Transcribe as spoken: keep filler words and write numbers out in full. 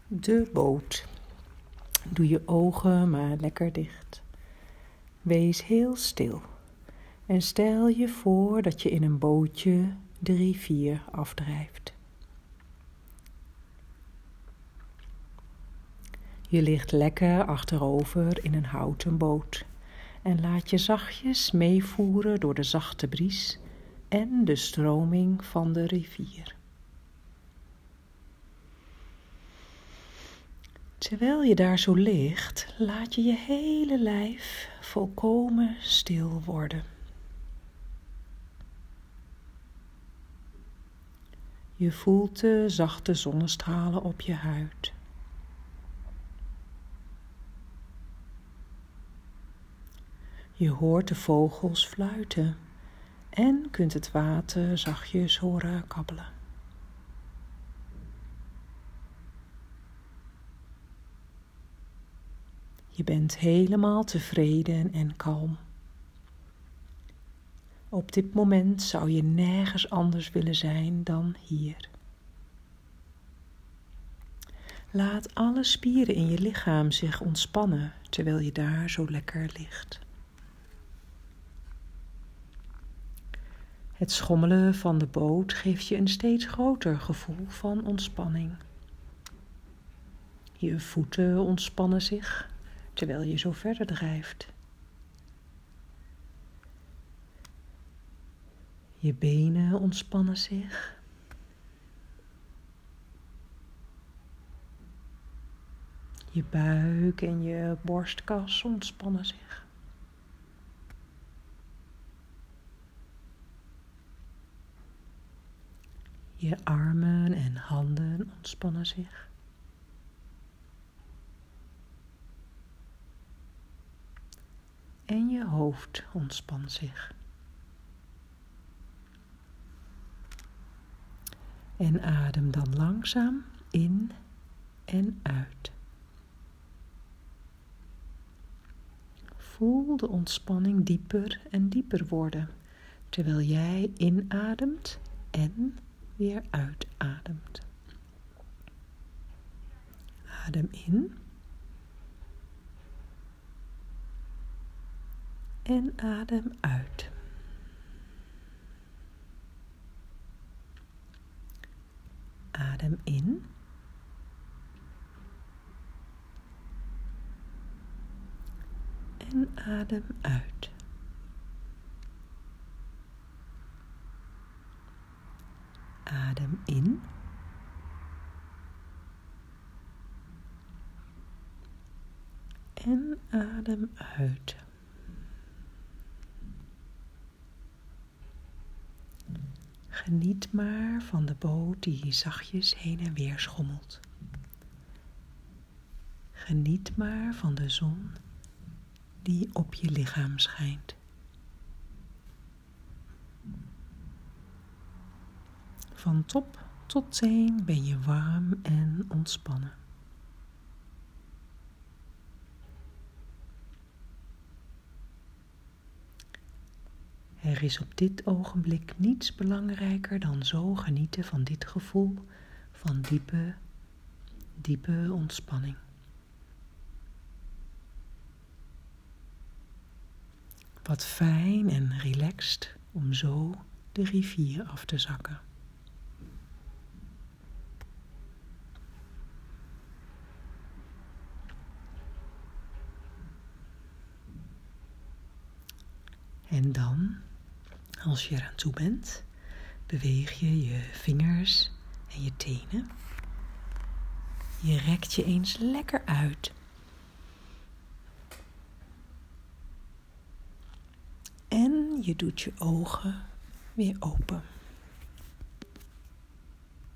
De boot. Doe je ogen maar lekker dicht. Wees heel stil en stel je voor dat je in een bootje de rivier afdrijft. Je ligt lekker achterover in een houten boot en laat je zachtjes meevoeren door de zachte bries en de stroming van de rivier. Terwijl je daar zo ligt, laat je je hele lijf volkomen stil worden. Je voelt de zachte zonnestralen op je huid. Je hoort de vogels fluiten en kunt het water zachtjes horen kabbelen. Je bent helemaal tevreden en kalm. Op dit moment zou je nergens anders willen zijn dan hier. Laat alle spieren in je lichaam zich ontspannen terwijl je daar zo lekker ligt. Het schommelen van de boot geeft je een steeds groter gevoel van ontspanning. Je voeten ontspannen zich terwijl je zo verder drijft. Je benen ontspannen zich. Je buik en je borstkas ontspannen zich. Je armen en handen ontspannen zich. En je hoofd ontspant zich. En adem dan langzaam in en uit. Voel de ontspanning dieper en dieper worden, terwijl jij inademt en weer uitademt. Adem in. En adem uit. Adem in. En adem uit. Adem in. En adem uit. Geniet maar van de boot die zachtjes heen en weer schommelt. Geniet maar van de zon die op je lichaam schijnt. Van top tot teen ben je warm en ontspannen. Er is op dit ogenblik niets belangrijker dan zo genieten van dit gevoel van diepe, diepe ontspanning. Wat fijn en relaxed om zo de rivier af te zakken. En dan, als je eraan toe bent, beweeg je je vingers en je tenen. Je rekt je eens lekker uit. En je doet je ogen weer open.